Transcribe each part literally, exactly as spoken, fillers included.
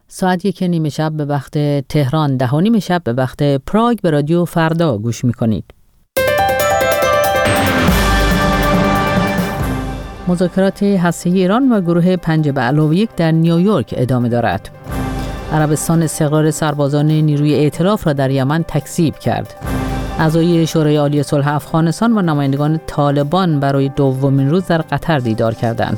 ساعت یک نیمه شب به وقت تهران، ده و نیم شب به وقت پراگ به رادیو فردا گوش میکنید. مذاکرات هسته‌ای ایران و گروه پنج به علاوه یک در نیویورک ادامه دارد. عربستان استقرار سربازان نیروی ائتلاف را در یمن تکذیب کرد. اعضای شورای عالی صلح افغانستان و نمایندگان طالبان برای دومین روز در قطر دیدار کردند.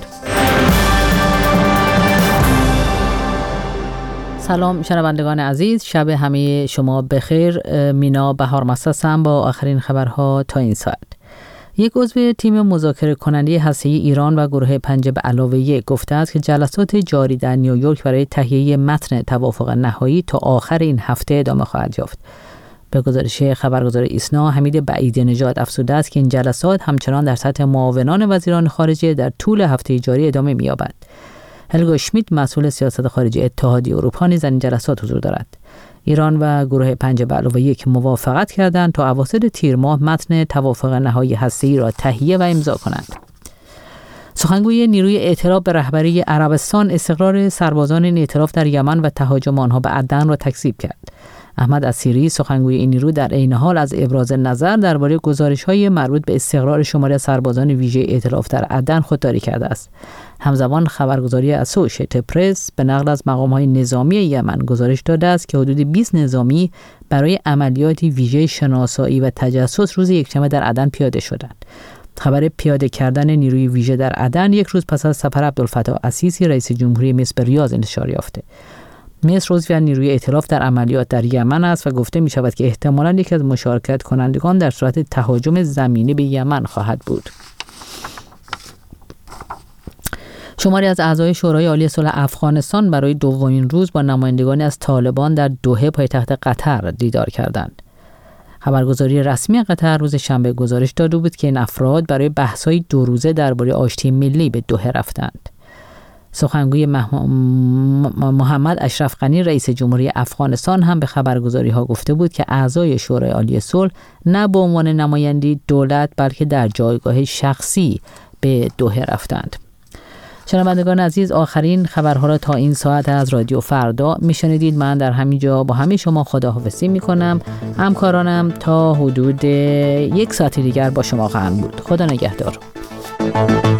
سلام شنوندگان عزیز، شب همه شما بخیر. مینا بهار مستم با آخرین خبرها تا این ساعت. یک عضو تیم مذاکره کننده هسته‌ای ایران و گروه پنج به علاوه یک گفته است که جلسات جاری در نیویورک برای تهیه متن توافق نهایی تا آخر این هفته ادامه خواهد یافت. به گزارش خبرگزار ایسنا، حمید بعیدی نژاد افزوده است که این جلسات همچنان در سطح معاونان وزیران خارجه در طول هفته جاری ادامه می‌یابد. هلگا شمیت مسئول سیاست خارجی اتحادیه اروپا نیز در این جلسات حضور دارد. ایران و گروه پنج به علاوه یک موافقت کردند تا اواسط تیر ماه متن توافق نهایی هسته‌ای را تهیه و امضا کنند. سخنگوی نیروی ائتلاف به رهبری عربستان استقرار سربازان این ائتلاف در یمن و تهاجم آنها به عدن را تکذیب کرد. احمد اسیری سخنگوی این نیرو در عین حال از ابراز نظر درباره گزارش‌های مربوط به استقرار شماری سربازان ویژه ائتلاف در عدن خودداری کرده است. همزمان خبرگزاری اسوشیتد پرس به نقل از مقام‌های نظامی یمن گزارش داده است که حدود بیست نظامی برای عملیاتی ویژه شناسایی و تجسس روز یکشنبه در عدن پیاده شدند. خبر پیاده کردن نیروی ویژه در عدن یک روز پس از سفر عبدالفتاح السیسی رئیس جمهوری مصر به ریاض انتشار یافته. مصر عضو نیروی ائتلاف در عملیات در یمن است و گفته می شود که احتمالاً یکی از مشارکت کنندگان در صورت تهاجم زمینی به یمن خواهد بود. شماری از اعضای شورای عالی صلح افغانستان برای دومین روز با نمایندگانی از طالبان در دوحه پایتخت قطر دیدار کردند. خبرگزاری رسمی قطر روز شنبه گزارش داده بود که این افراد برای بحث‌های دو روزه درباره آشتی ملی به دوحه رفتند. سخنگوی محمد اشرف غنی رئیس جمهوری افغانستان هم به خبرگزاری‌ها گفته بود که اعضای شورای عالی صلح نه به عنوان نمایندگی دولت بلکه در جایگاه شخصی به دوحه رفتند. شنوندگان عزیز، آخرین خبرها را تا این ساعت از رادیو فردا میشنیدید. من در همین جا با همه شما خداحافظی میکنم. همکارانم تا حدود یک ساعت دیگر با شما خواهند بود. خدا نگهدار.